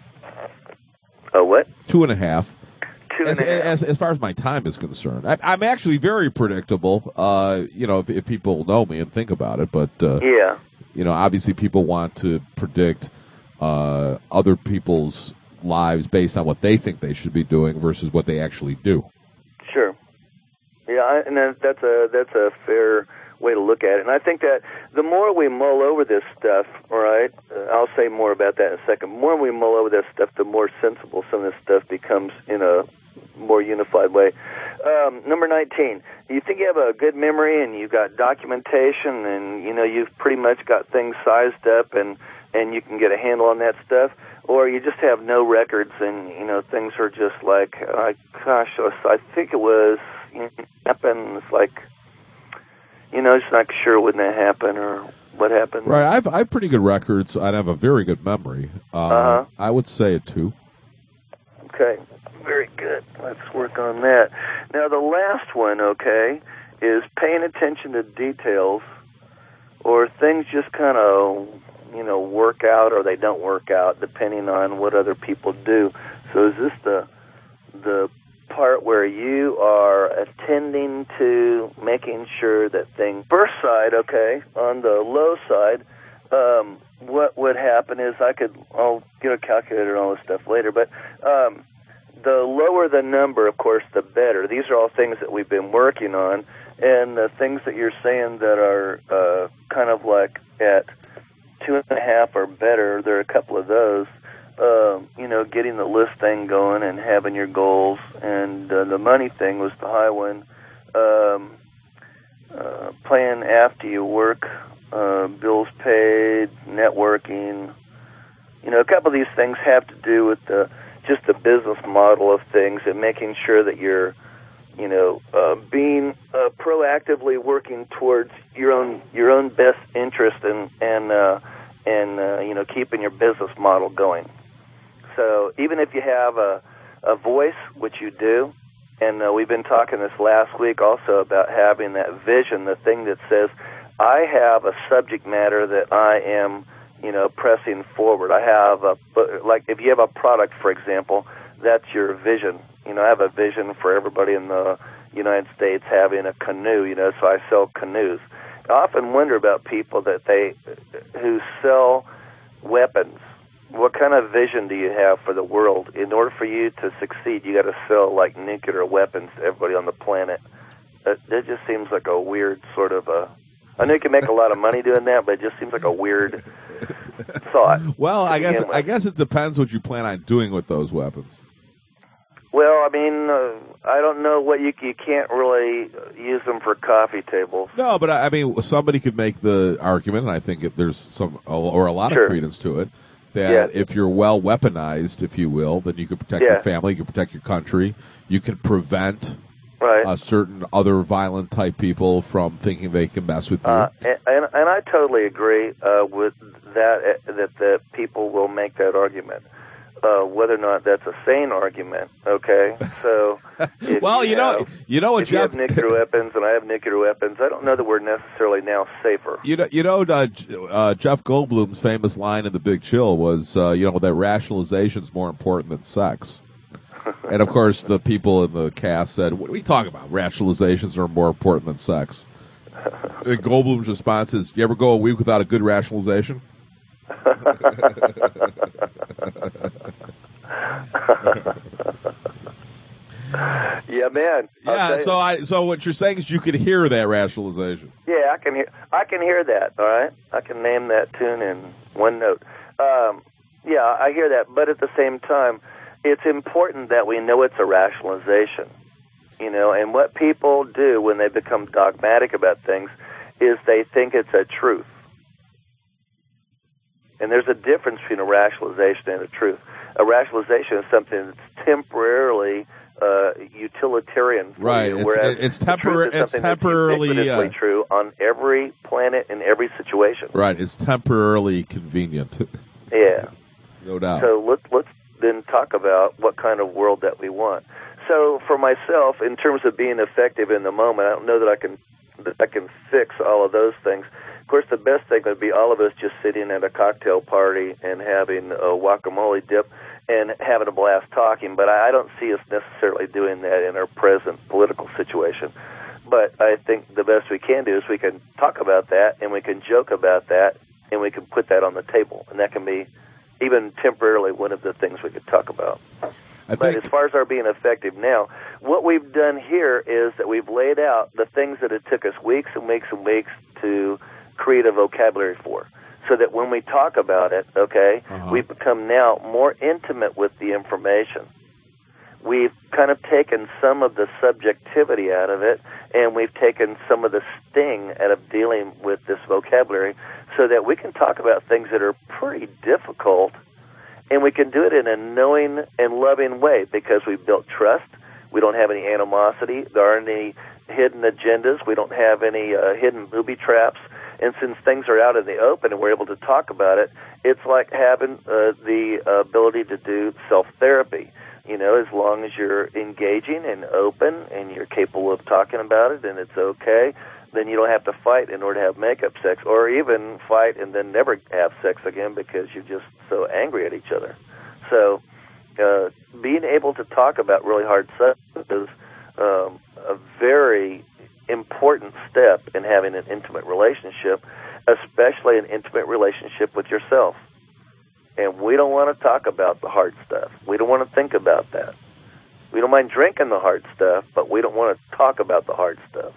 Oh, what? Two and a half. Two and As, a half. as, as far as my time is concerned, I, I'm actually very predictable. Uh, you know, if, if people know me and think about it, but uh, Yeah. you know, obviously people want to predict uh, other people's lives based on what they think they should be doing versus what they actually do. Sure. Yeah, I, and that, that's a that's a fair way to look at it. And I think that the more we mull over this stuff, all right, uh, I'll say more about that in a second. The more we mull over this stuff, the more sensible some of this stuff becomes in a more unified way. Um, number nineteen, you think you have a good memory and you've got documentation and, you know, you've pretty much got things sized up and, and you can get a handle on that stuff, or you just have no records and, you know, things are just like, uh, gosh, I think it was, you know, happened, it's like, you know, just not sure when that happened or what happened. Right. I've I have pretty good records. I have a very good memory. Uh, Uh-huh. I would say a two. Okay, very good. Let's work on that. Now, the last one, okay, is paying attention to details, or things just kind of, you know, work out or they don't work out depending on what other people do. So is this the the part where you are attending to making sure that things, first side, okay, on the low side, um, what would happen is I could, I'll get a calculator and all this stuff later, but um, the lower the number, of course, the better. These are all things that we've been working on, and the things that you're saying that are uh, kind of like at two and a half or better, there are a couple of those. Uh, you know, getting the list thing going and having your goals, and uh, the money thing was the high one. Um, uh, playing after you work, uh, bills paid, networking. You know, a couple of these things have to do with the just the business model of things and making sure that you're, you know, uh, being uh, proactively working towards your own your own best interest and and uh, and uh, you know, keeping your business model going. So even if you have a, a voice, which you do, and uh, we've been talking this last week also about having that vision, the thing that says, I have a subject matter that I am, you know, pressing forward. I have a, like if you have a product, for example, that's your vision. You know, I have a vision for everybody in the United States having a canoe, you know, so I sell canoes. I often wonder about people that they, who sell weapons. What kind of vision do you have for the world? In order for you to succeed, you got to sell like nuclear weapons to everybody on the planet. It, it just seems like a weird sort of a. I know you can make a lot of money doing that, but it just seems like a weird thought. Well, I guess I guess it depends what you plan on doing with those weapons. Well, I mean, uh, I don't know what you you can't really use them for coffee tables. No, but I, I mean, somebody could make the argument, and I think it, there's some or a lot Sure. of credence to it. That Yeah. if you're well weaponized, if you will, then you can protect Yeah. your family, you can protect your country, you can prevent Right. uh, certain other violent type people from thinking they can mess with you. Uh, and, and and I totally agree uh, with that. Uh, that that people will make that argument, uh, whether or not that's a sane argument. Okay, so if well, you know, have, you know what, if you Jeff. have nuclear weapons and I have nuclear weapons, I don't know that we're necessarily now safer. You know, you know, uh, uh, Jeff Goldblum's famous line in The Big Chill was, uh, you know, that rationalization is more important than sex. And of course, the people in the cast said, "What are we talking about? Rationalizations are more important than sex." And Goldblum's response is, "You ever go a week without a good rationalization?" Yeah, man. I'll Yeah. tell you. So I, so what you're saying is you can hear that rationalization. Yeah, I can hear. I can hear that. All right, I can name that tune in one note. Um, yeah, I hear that. But at the same time, it's important that we know it's a rationalization. You know, and what people do when they become dogmatic about things is they think it's a truth. And there's a difference between a rationalization and a truth. A rationalization is something that's temporarily uh, utilitarian for Right. you, It's, whereas it's, the tempor- truth is it's something that's temporarily. ubiquitously Uh, true on every planet in every situation. right. It's temporarily convenient. Yeah. No doubt. So let's let's then talk about what kind of world that we want. So for myself, in terms of being effective in the moment, I don't know that I can that I can fix all of those things. Of course, the best thing would be all of us just sitting at a cocktail party and having a guacamole dip and having a blast talking, but I don't see us necessarily doing that in our present political situation. But I think the best we can do is we can talk about that, and we can joke about that, and we can put that on the table, and that can be even temporarily one of the things we could talk about. I But think as far as our being effective now, what we've done here is that we've laid out the things that it took us weeks and weeks and weeks to create a vocabulary for, so that when we talk about it, okay, Uh-huh. we've become now more intimate with the information. We've kind of taken some of the subjectivity out of it, and we've taken some of the sting out of dealing with this vocabulary so that we can talk about things that are pretty difficult, and we can do it in a knowing and loving way because we've built trust. We don't have any animosity. There aren't any hidden agendas. We don't have any uh, hidden booby traps. And since things are out in the open and we're able to talk about it, it's like having uh, the ability to do self-therapy. You know, as long as you're engaging and open and you're capable of talking about it and it's okay, then you don't have to fight in order to have make-up sex, or even fight and then never have sex again because you're just so angry at each other. So uh, being able to talk about really hard stuff is um, a very important step in having an intimate relationship, especially an intimate relationship with yourself. And we don't want to talk about the hard stuff. We don't want to think about that. We don't mind drinking the hard stuff, but we don't want to talk about the hard stuff.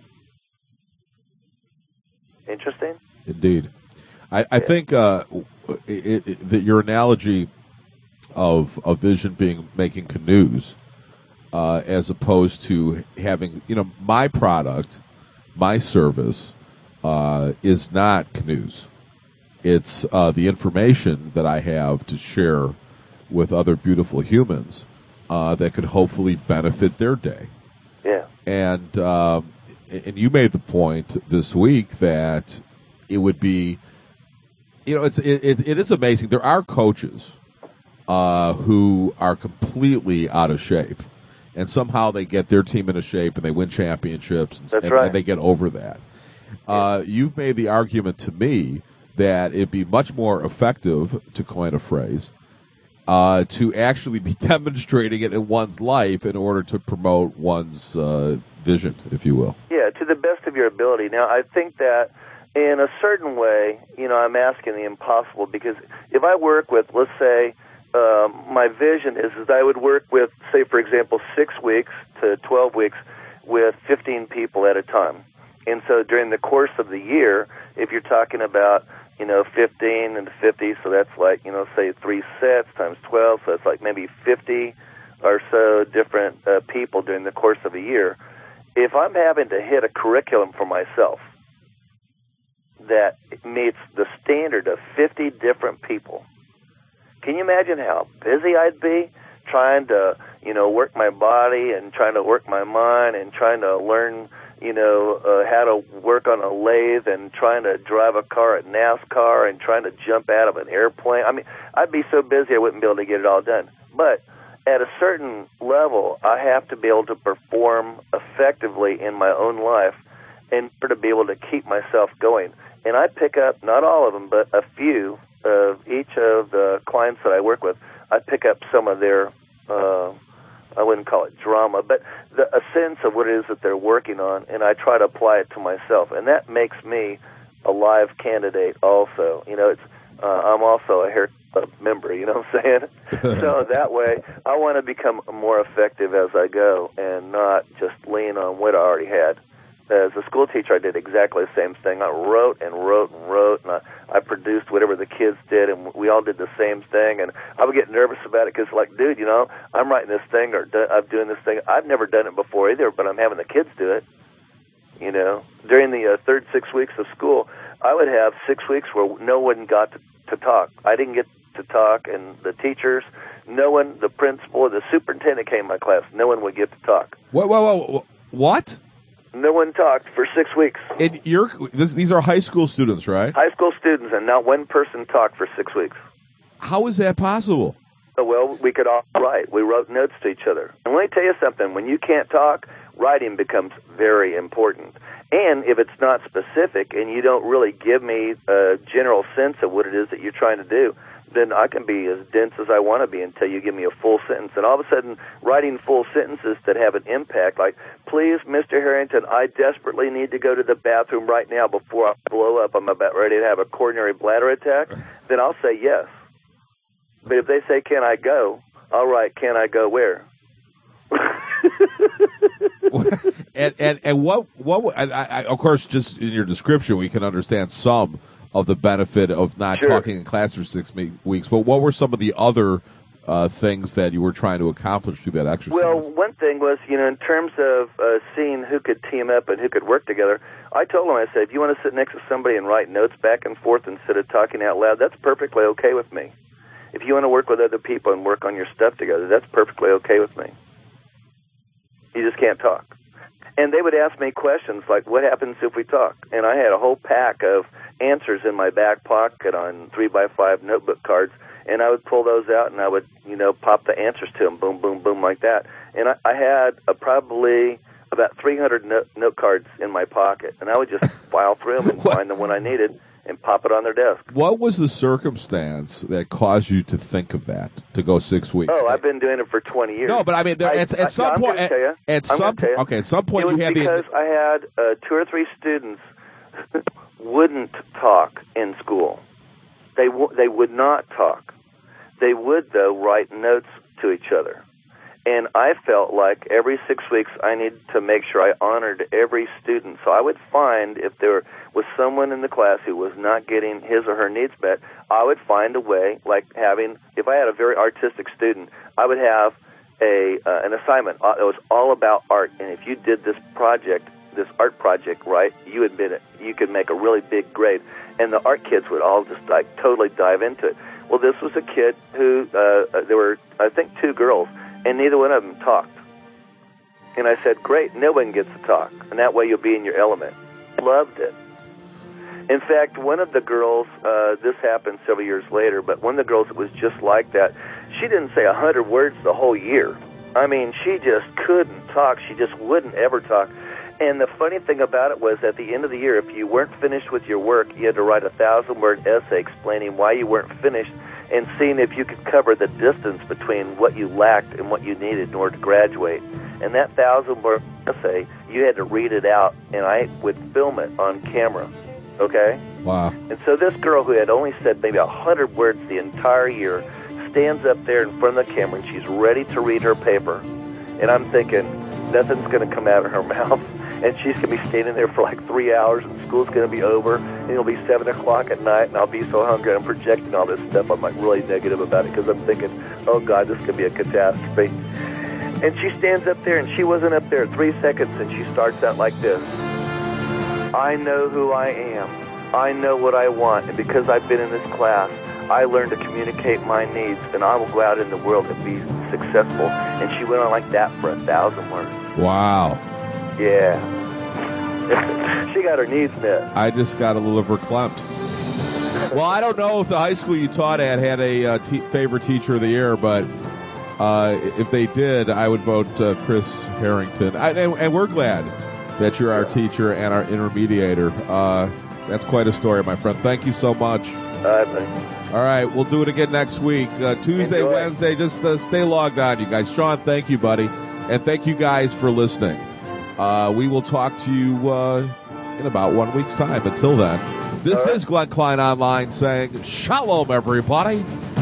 Interesting? Indeed. I, I yeah. think uh, it, it, that your analogy of a vision being making canoes uh, as opposed to having, you know, my product, my service uh, is not canoes. It's uh, the information that I have to share with other beautiful humans uh, that could hopefully benefit their day. Yeah. And um, and you made the point this week that it would be, you know, it's it, it, it is amazing. There are coaches uh, who are completely out of shape, and somehow they get their team into shape and they win championships, and, That's and, right. and they get over that. Uh, you've made the argument to me that it'd be much more effective, to coin a phrase, uh, to actually be demonstrating it in one's life in order to promote one's uh, vision, if you will. Yeah, to the best of your ability. Now, I think that in a certain way, you know, I'm asking the impossible, because if I work with, let's say, um, my vision is, is I would work with, say, for example, six weeks to twelve weeks with fifteen people at a time. And so during the course of the year, if you're talking about, you know, fifteen and fifty, so that's like, you know, say three sets times twelve, so that's like maybe fifty or so different uh, people during the course of a year. If I'm having to hit a curriculum for myself that meets the standard of fifty different people, can you imagine how busy I'd be trying to, you know, work my body and trying to work my mind and trying to learn, you know, uh, how to work on a lathe and trying to drive a car at NASCAR and trying to jump out of an airplane. I mean, I'd be so busy I wouldn't be able to get it all done. But at a certain level, I have to be able to perform effectively in my own life in order to be able to keep myself going. And I pick up, not all of them, but a few of each of the clients that I work with, I pick up some of their uh I wouldn't call it drama, but the, a sense of what it is that they're working on, and I try to apply it to myself, and that makes me a live candidate also. You know, it's uh, I'm also a hair club member, you know what I'm saying? So that way, I want to become more effective as I go and not just lean on what I already had. As a school teacher, I did exactly the same thing. I wrote and wrote and wrote, and I, I produced whatever the kids did, and we all did the same thing. And I would get nervous about it because, like, dude, you know, I'm writing this thing or do, I'm doing this thing. I've never done it before either, but I'm having the kids do it. You know, during the uh, third six weeks of school, I would have six weeks where no one got to, to talk. I didn't get to talk, and the teachers, no one, the principal, the superintendent came to my class. No one would get to talk. Whoa, whoa, whoa, what? No one talked for six weeks. And you're, this, these are high school students, right? High school students, and not one person talked for six weeks. How is that possible? Oh, well, we could all write. We wrote notes to each other. And let me tell you something. When you can't talk, writing becomes very important. And if it's not specific and you don't really give me a general sense of what it is that you're trying to do, then I can be as dense as I want to be until you give me a full sentence. And all of a sudden, writing full sentences that have an impact, like, please, Mister Harrington, I desperately need to go to the bathroom right now before I blow up. I'm about ready to have a coronary bladder attack. Then I'll say yes. But if they say, can I go? All right, can I go where? and, and and what what I, I, of course, just in your description, we can understand some of the benefit of not Sure. talking in class for six me- weeks. But what were some of the other uh, things that you were trying to accomplish through that exercise? Well, one thing was, you know, in terms of uh, seeing who could team up and who could work together, I told them, I said, if you want to sit next to somebody and write notes back and forth instead of talking out loud, that's perfectly okay with me. If you want to work with other people and work on your stuff together, that's perfectly okay with me. You just can't talk. And they would ask me questions like, what happens if we talk? And I had a whole pack of answers in my back pocket on three by five notebook cards, and I would pull those out and I would, you know, pop the answers to them, boom, boom, boom, like that. And I, I had uh, probably about three hundred note, note cards in my pocket, and I would just file through them and find the one I needed and pop it on their desk. What was the circumstance that caused you to think of that, to go six weeks? Oh, I've been doing it for twenty years. No, but I mean, there, I, at, at I, some no, point, I'm gonna tell you. at, at I'm some gonna tell you. okay, at some point it was you had because the I had uh, two or three students wouldn't talk in school. They w- they would not talk. They would, though, write notes to each other. And I felt like every six weeks I needed to make sure I honored every student. So I would find if there was someone in the class who was not getting his or her needs met, I would find a way, like having, if I had a very artistic student, I would have a uh, an assignment that was all about art. And if you did this project, this art project right, you admit it. You could make a really big grade. And the art kids would all just like totally dive into it. Well, this was a kid who, uh, there were, I think, two girls, and neither one of them talked. And I said, great, no one gets to talk, and that way you'll be in your element. Loved it. In fact, one of the girls, uh, this happened several years later, but one of the girls that was just like that, she didn't say a hundred words the whole year. I mean, she just couldn't talk. She just wouldn't ever talk. And the funny thing about it was, at the end of the year, if you weren't finished with your work, you had to write a thousand-word essay explaining why you weren't finished and seeing if you could cover the distance between what you lacked and what you needed in order to graduate. And that thousand-word essay, you had to read it out, and I would film it on camera, okay? wow. And so this girl who had only said maybe a hundred words the entire year stands up there in front of the camera, and she's ready to read her paper. And I'm thinking, nothing's going to come out of her mouth. And she's going to be standing there for like three hours, and school's going to be over, and it'll be seven o'clock at night, and I'll be so hungry, and I'm projecting all this stuff. I'm like really negative about it because I'm thinking, oh, God, this could be a catastrophe. And she stands up there, and she wasn't up there three seconds, and she starts out like this. I know who I am. I know what I want, and because I've been in this class, I learned to communicate my needs, and I will go out in the world and be successful. And she went on like that for a thousand words. Wow. Yeah. She got her needs met. I just got a little verklempt. Well, I don't know if the high school you taught at had a uh, te- favorite teacher of the year, but uh, if they did, I would vote uh, Chris Harrington. I, and, and we're glad that you're our teacher and our intermediator. Uh, that's quite a story, my friend. Thank you so much. Uh, thanks. All right, we'll do it again next week. Uh, Tuesday, Enjoy. Wednesday, just uh, stay logged on, you guys. Sean, thank you, buddy. And thank you guys for listening. Uh, we will talk to you uh, in about one week's time. Until then, this All right. is Glenn Klein Online saying, shalom, everybody.